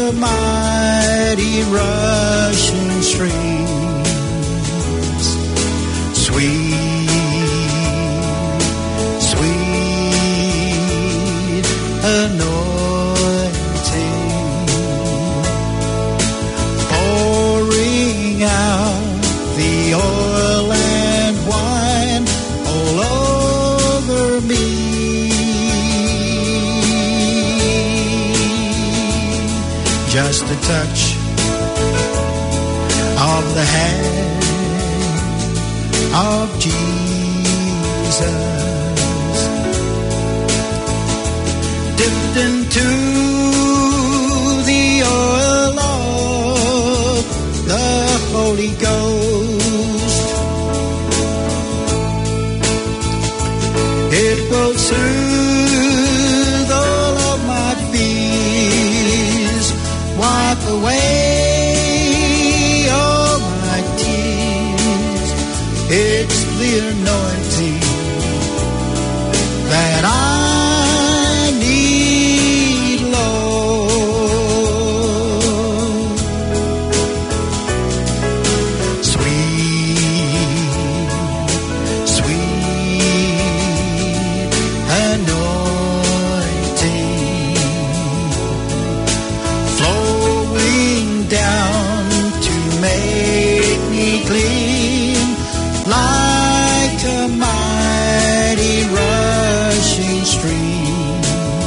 a mighty rushing streams, sweet, sweet anointing, pouring out the oil and wine all over me. Just a touch of the hand of Jesus, dipped into the oil of the Holy Ghost. It will soothe all of my fears, wipe away all my tears. It's the anointing that I need, Lord. Sweet, sweet anointing, flowing down to make me clean, like a mighty rushing stream.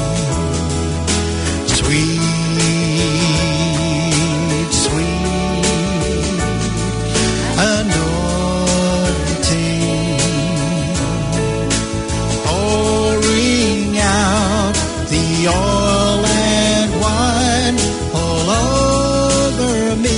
Sweet, sweet anointing, pouring out the oil and wine all over me.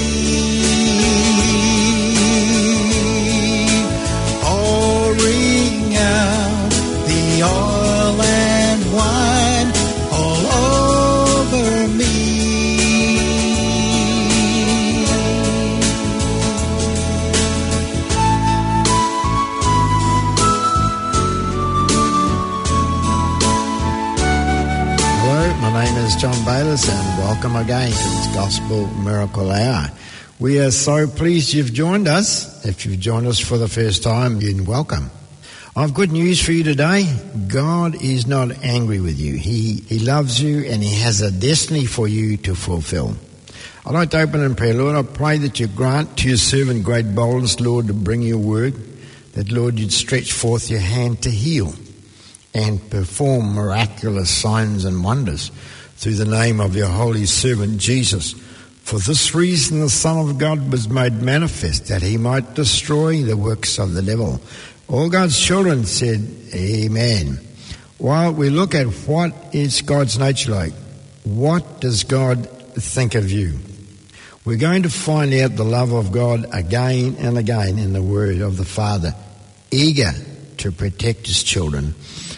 Pouring out the oil and wine all over me. Hello, my name is John Bayliss and welcome again to this Gospel Miracle Hour. We are so pleased you've joined us. If you've joined us for the first time, you're welcome. I've good news for you today. God is not angry with you. He loves you and He has a destiny for you to fulfill. I'd like to open in prayer. Lord, I pray that you grant to your servant great boldness, Lord, to bring your word. That, Lord, you'd stretch forth your hand to heal and perform miraculous signs and wonders through the name of your holy servant Jesus. For this reason the Son of God was made manifest, that he might destroy the works of the devil. All God's children said, Amen. While we look at what is God's nature like, what does God think of you? We're going to find out the love of God again and again in the word of the Father, eager to protect his children.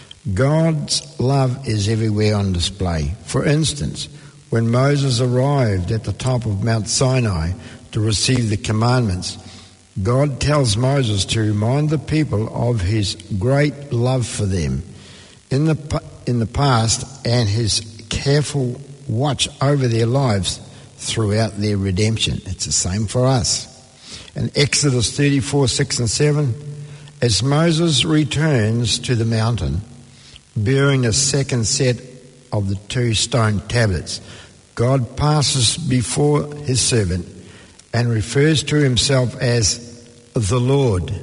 God's love is everywhere on display. For instance, when Moses arrived at the top of Mount Sinai to receive the commandments, God tells Moses to remind the people of his great love for them in the past and his careful watch over their lives throughout their redemption. It's the same for us. In Exodus 34, 6 and 7, as Moses returns to the mountain, bearing a second set of the 2 stone tablets, God passes before his servant and refers to himself as the Lord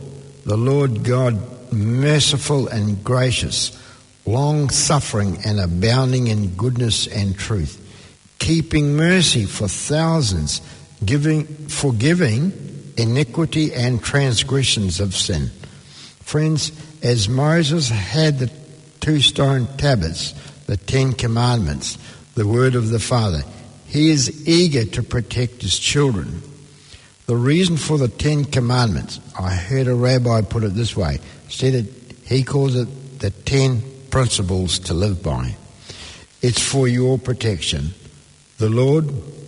God, merciful and gracious, long-suffering and abounding in goodness and truth, keeping mercy for thousands, forgiving iniquity and transgressions of sin. Friends, as Moses had the 2 stone tablets, the 10 commandments, the word of the Father, he is eager to protect his children. The reason for the 10 commandments, I heard a rabbi put it this way, he calls it the 10 principles to live by. It's for your protection. The Lord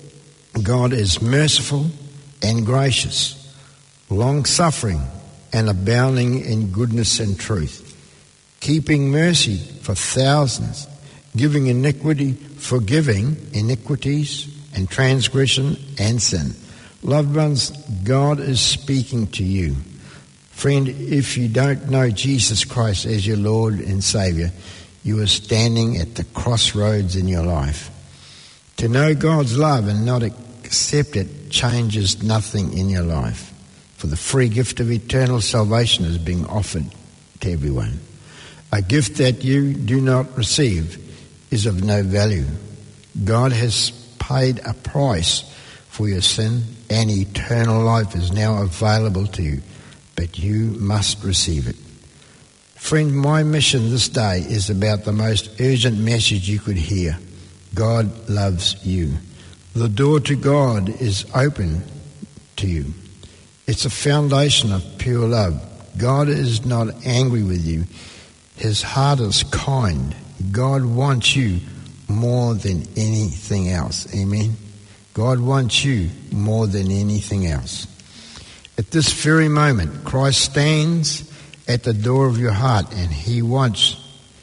God is merciful and gracious, long-suffering and abounding in goodness and truth, keeping mercy for thousands, forgiving iniquities and transgression and sin. Loved ones, God is speaking to you. Friend, if you don't know Jesus Christ as your Lord and Saviour, you are standing at the crossroads in your life. To know God's love and not accept it changes nothing in your life. For the free gift of eternal salvation is being offered to everyone. A gift that you do not receive is of no value. God has paid a price for your sin, and eternal life is now available to you, but you must receive it. Friend, my mission this day is about the most urgent message you could hear. God loves you. The door to God is open to you. It's a foundation of pure love. God is not angry with you. His heart is kind. God wants you more than anything else. Amen. God wants you more than anything else. At this very moment, Christ stands at the door of your heart, and he waits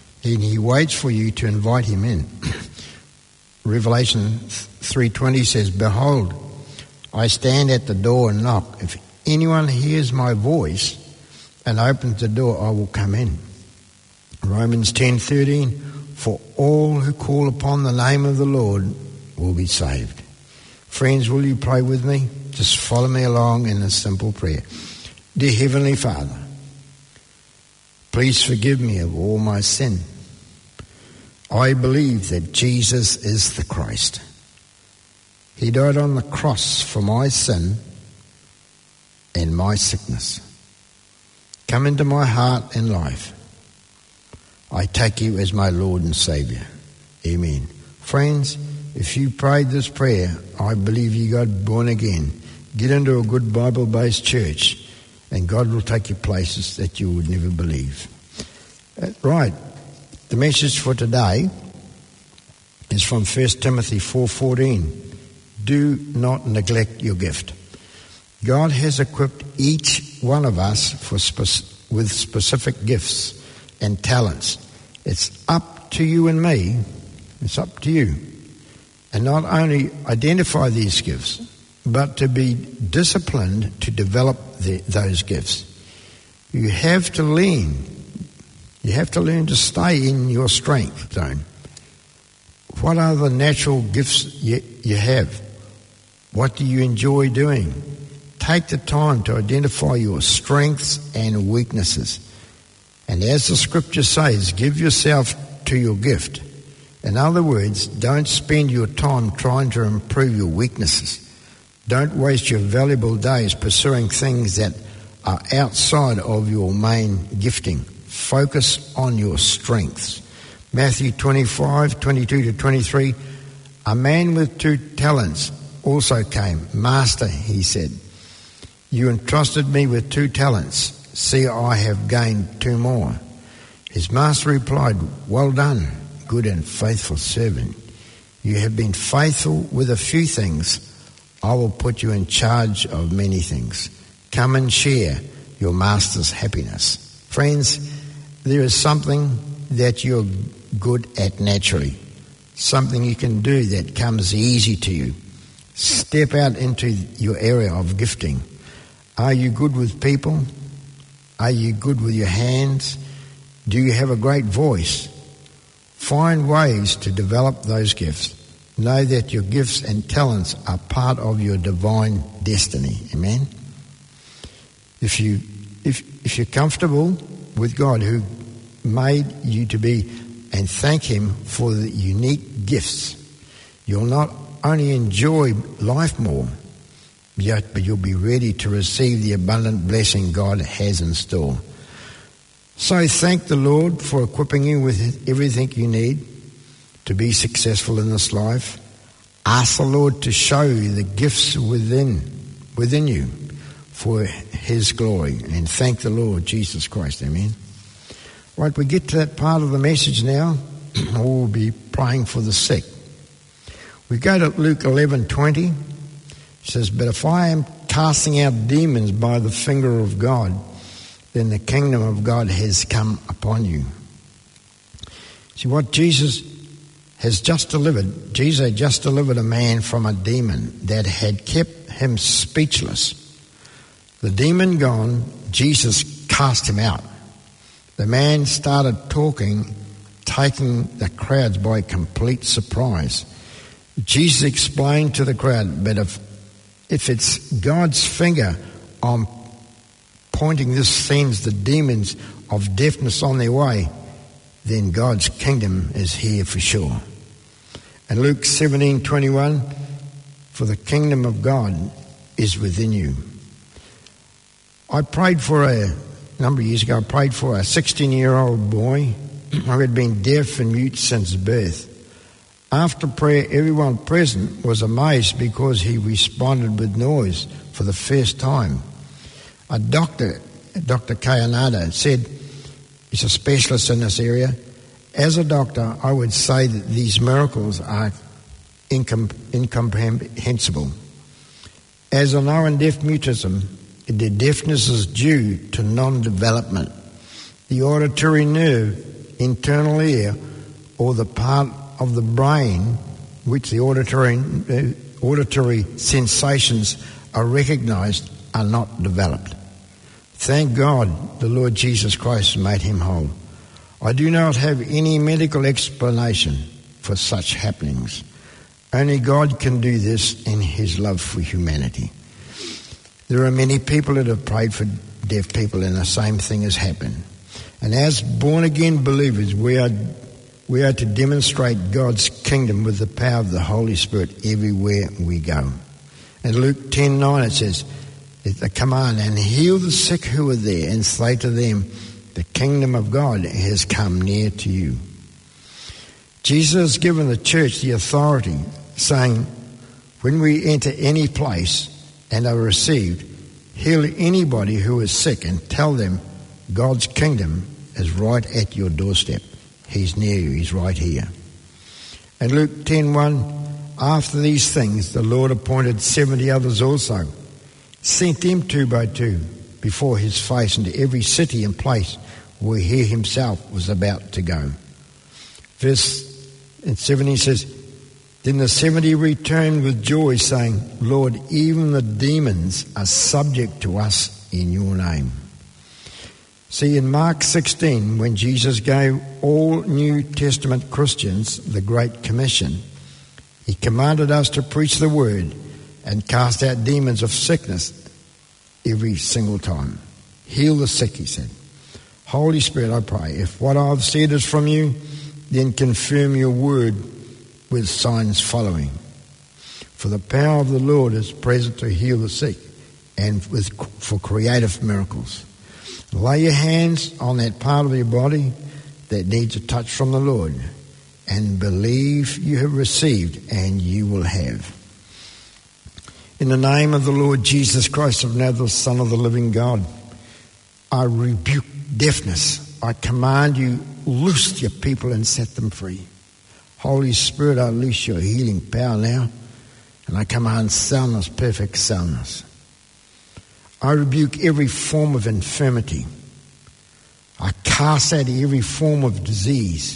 for you to invite him in. Revelation 3:20 says, "Behold, I stand at the door and knock. If anyone hears my voice and opens the door, I will come in." Romans 10:13, "For all who call upon the name of the Lord will be saved." Friends, will you pray with me? Just follow me along in a simple prayer. Dear Heavenly Father, please forgive me of all my sin. I believe that Jesus is the Christ. He died on the cross for my sin and my sickness. Come into my heart and life. I take you as my Lord and Saviour. Amen. Friends, if you prayed this prayer, I believe you got born again. Get into a good Bible-based church, and God will take you places that you would never believe. Right. The message for today is from 1 Timothy 4:14. Do not neglect your gift. God has equipped each one of us with specific gifts and talents. It's up to you and me. It's up to you. And not only identify these gifts, but to be disciplined to develop those gifts. You have to learn to stay in your strength zone. What are the natural gifts you have? What do you enjoy doing? Take the time to identify your strengths and weaknesses. And as the scripture says, give yourself to your gift. In other words, don't spend your time trying to improve your weaknesses. Don't waste your valuable days pursuing things that are outside of your main gifting. Focus on your strengths. Matthew 25:22-23, a man with 2 talents also came. Master, he said, you entrusted me with 2 talents. See, I have gained 2 more. His master replied, well done, good and faithful servant. You have been faithful with a few things. I will put you in charge of many things. Come and share your master's happiness. Friends, there is something that you're good at naturally, something you can do that comes easy to you. Step out into your area of gifting. Are you good with people? Are you good with your hands? Do you have a great voice? Find ways to develop those gifts. Know that your gifts and talents are part of your divine destiny. Amen? If you're comfortable with God who made you to be, and thank him for the unique gifts, you'll not only enjoy life more, but you'll be ready to receive the abundant blessing God has in store. So thank the Lord for equipping you with everything you need to be successful in this life. Ask the Lord to show you the gifts within you for his glory, and thank the Lord Jesus Christ. Amen. Right, we get to that part of the message now. We'll be praying for the sick. We go to Luke 11:20. It says, but if I am casting out demons by the finger of God, then the kingdom of God has come upon you. See, what Jesus Jesus had just delivered a man from a demon that had kept him speechless. The demon gone, Jesus cast him out. The man started talking, taking the crowds by complete surprise. Jesus explained to the crowd, but if it's God's finger on pointing this sends the demons of deafness on their way, then God's kingdom is here for sure. And Luke 17:21, for the kingdom of God is within you. I prayed for a number of years ago, I prayed for a 16-year-old boy who had been deaf and mute since birth. After prayer, everyone present was amazed because he responded with noise for the first time. A doctor, Dr. Kayanada, said, he's a specialist in this area. As a doctor, I would say that these miracles are incomprehensible. As I know in deaf mutism, the deafness is due to non-development. The auditory nerve, internal ear, or the part of the brain which the auditory sensations are recognized are not developed. Thank God the Lord Jesus Christ made him whole. I do not have any medical explanation for such happenings. Only God can do this in his love for humanity. There are many people that have prayed for deaf people and the same thing has happened. And as born-again believers, we are to demonstrate God's kingdom with the power of the Holy Spirit everywhere we go. In Luke 10:9 it says, it's a command, and heal the sick who are there and say to them, the kingdom of God has come near to you. Jesus has given the church the authority, saying, when we enter any place and are received, heal anybody who is sick and tell them God's kingdom is right at your doorstep. He's near you, he's right here. And Luke 10:1, after these things the Lord appointed 70 others also, sent them 2 by 2 before his face into every city and place where he himself was about to go. Verse 17 says, then the 70 returned with joy, saying, Lord, even the demons are subject to us in your name. See, in Mark 16, when Jesus gave all New Testament Christians the Great Commission, he commanded us to preach the word and cast out demons of sickness every single time. Heal the sick, he said. Holy Spirit, I pray, if what I've said is from you, then confirm your word with signs following. For the power of the Lord is present to heal the sick and for creative miracles. Lay your hands on that part of your body that needs a touch from the Lord and believe you have received and you will have. In the name of the Lord Jesus Christ of Nazareth, the Son of the living God, I rebuke deafness. I command you, loose your people and set them free. Holy Spirit, I loose your healing power now, and I command soundness, perfect soundness. I rebuke every form of infirmity. I cast out every form of disease.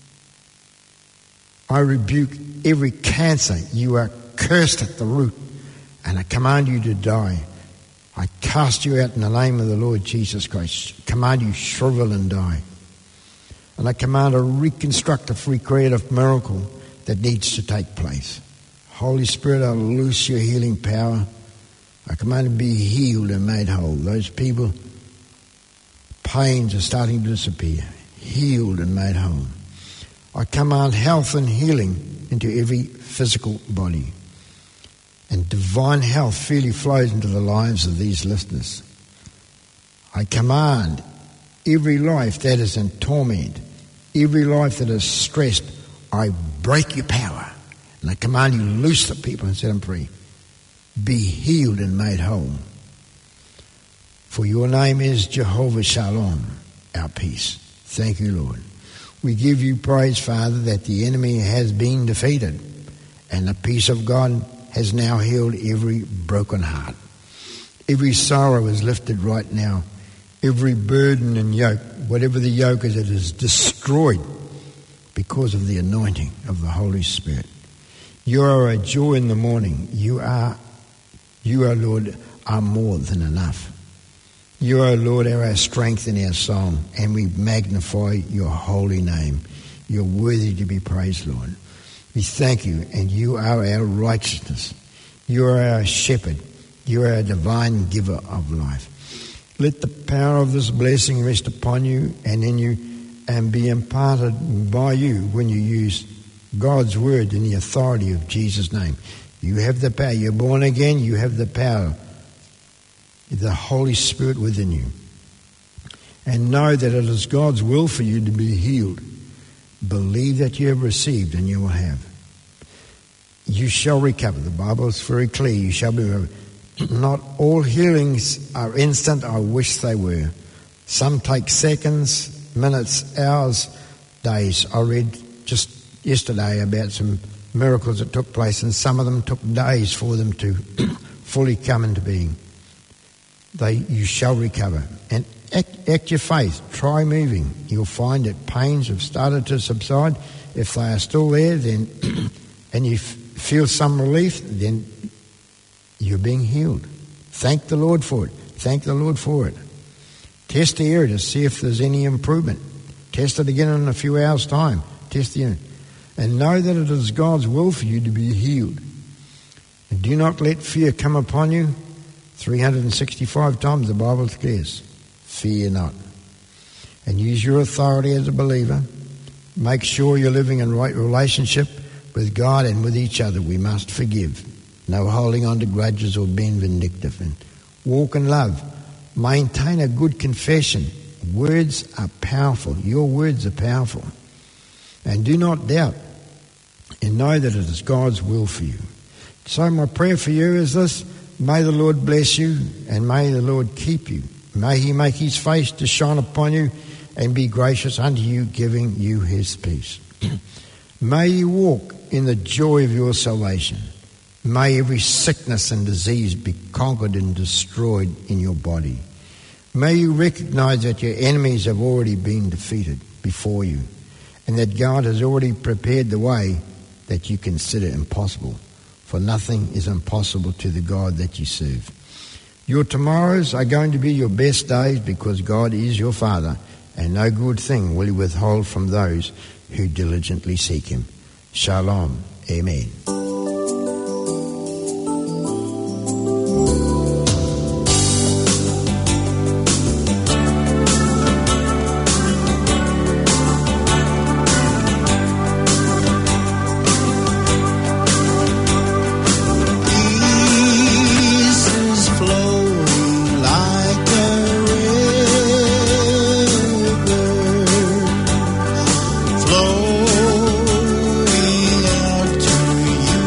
I rebuke every cancer. You are cursed at the root, and I command you to die. I cast you out in the name of the Lord Jesus Christ. Command you shrivel and die. And I command a reconstructive, recreative miracle that needs to take place. Holy Spirit, I loose your healing power. I command to be healed and made whole. Those people, pains are starting to disappear. Healed and made whole. I command health and healing into every physical body. And divine health freely flows into the lives of these listeners. I command every life that is in torment, every life that is stressed, I break your power. And I command you, loose the people and set them free. Be healed and made whole. For your name is Jehovah Shalom, our peace. Thank you, Lord. We give you praise, Father, that the enemy has been defeated and the peace of God has now healed every broken heart. Every sorrow is lifted right now. Every burden and yoke, whatever the yoke is, it is destroyed because of the anointing of the Holy Spirit. You are a joy in the morning. You are, Lord, are more than enough. You, O Lord, are our strength and our song, and we magnify your holy name. You're worthy to be praised, Lord. We thank you, and you are our righteousness. You are our shepherd. You are our divine giver of life. Let the power of this blessing rest upon you and in you, and be imparted by you when you use God's word in the authority of Jesus' name. You have the power. You're born again. You have the power, the Holy Spirit within you. And know that it is God's will for you to be healed. Believe that you have received and you will have. You shall recover. The Bible is very clear. You shall be recovered. Not all healings are instant. I wish they were. Some take seconds, minutes, hours, days. I read just yesterday about some miracles that took place, and some of them took days for them to fully come into being. You shall recover. And act your faith. Try moving. You'll find that pains have started to subside. If they are still there, then and you feel some relief, then you're being healed. Thank the Lord for it. Thank the Lord for it. Test the area to see if there's any improvement. Test it again in a few hours' time. Test the area. And know that it is God's will for you to be healed. And do not let fear come upon you. 365 times the Bible declares, fear not. And use your authority as a believer. Make sure you're living in right relationship with God and with each other. We must forgive. No holding on to grudges or being vindictive. And walk in love. Maintain a good confession. Words are powerful. Your words are powerful. And do not doubt. And know that it is God's will for you. So my prayer for you is this. May the Lord bless you and may the Lord keep you. May he make his face to shine upon you and be gracious unto you, giving you his peace. May you walk in the joy of your salvation. May every sickness and disease be conquered and destroyed in your body. May you recognize that your enemies have already been defeated before you, and that God has already prepared the way that you consider impossible. For nothing is impossible to the God that you serve. Your tomorrows are going to be your best days because God is your Father, and no good thing will he withhold from those who diligently seek him. Shalom. Amen. Flowing out to you.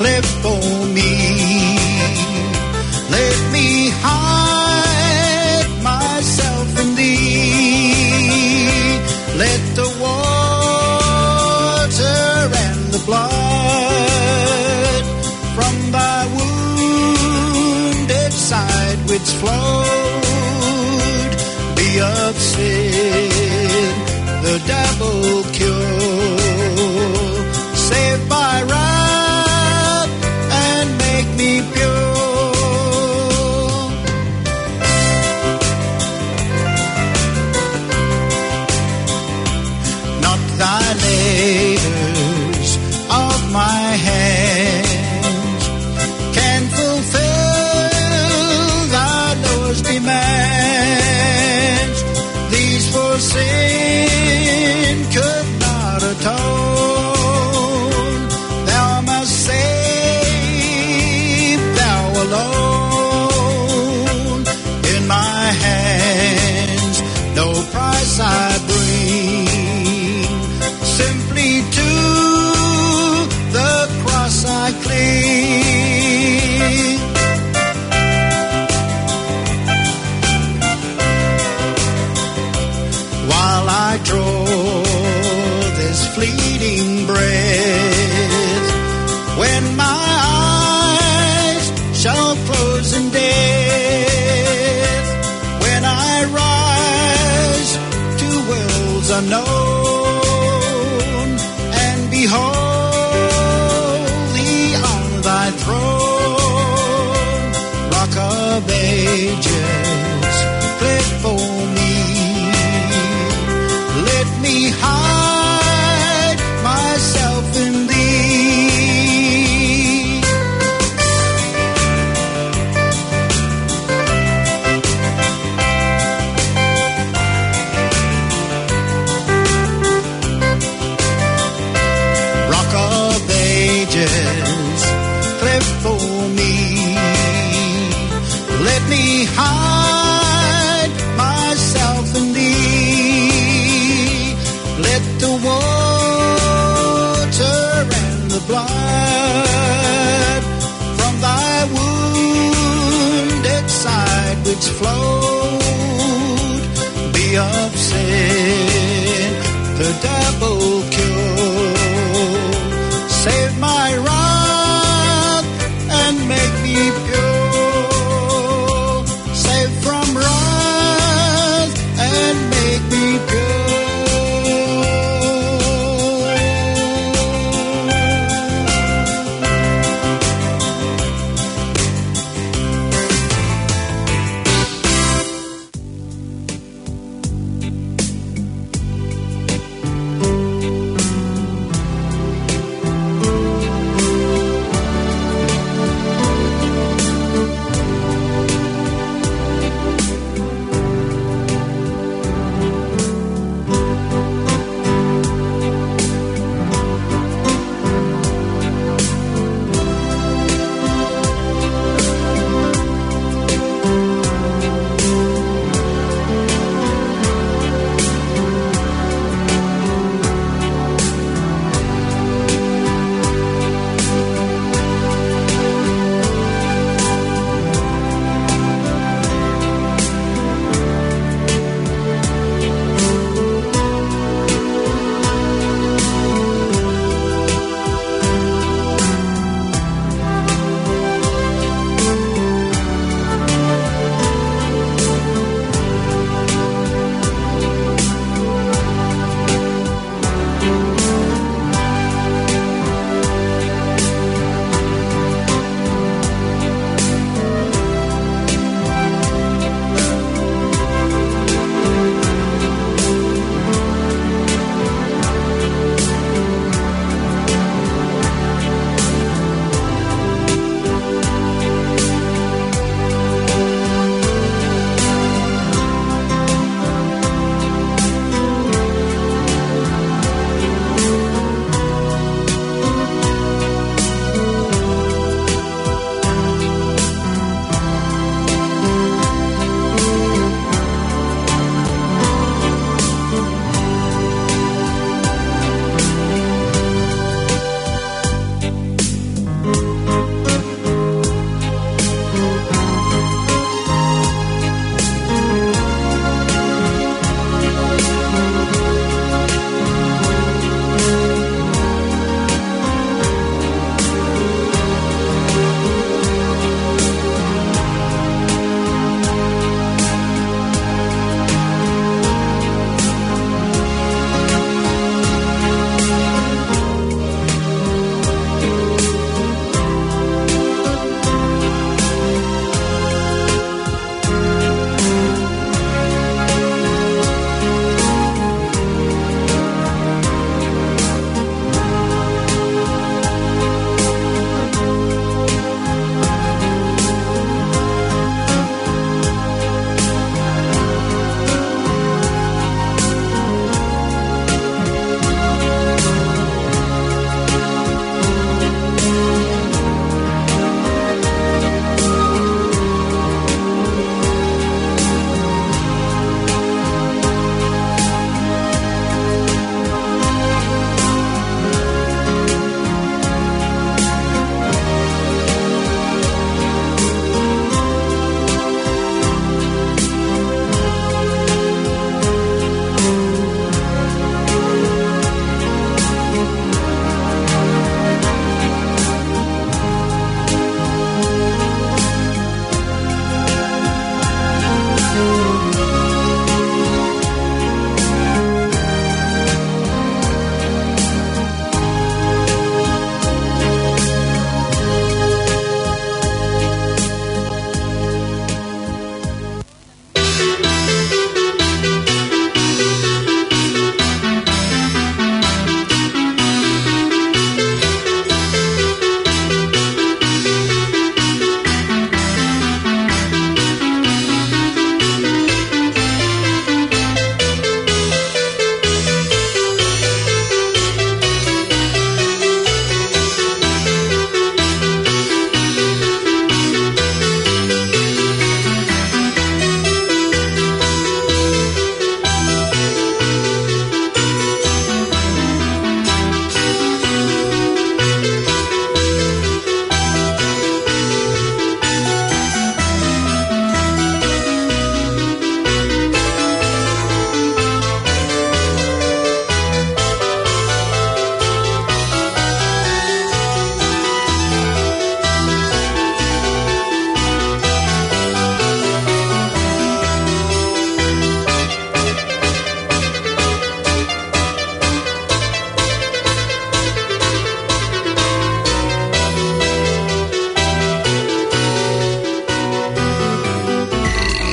cliff for me. Let me hide myself in thee. Let the water and the blood from thy wounded side which flowed be of sin the devil cure. Save by wrath and make me pure. Not thy labors of my hands can fulfill thy Lord's demands. These for sin could not atone. Thou must save, thou alone. In my hands no price I bring, simply to the cross I cling. While I draw this fleeting breath, when my eyes shall close in death, when I rise to worlds unknown and behold thee on thy throne, Rock of Ages, cliff for me. Let me hide myself in thee. Rock of Ages, cliff for me. Let me hide myself in thee. Let the water and the blood from thy wounded side which flowed be of sin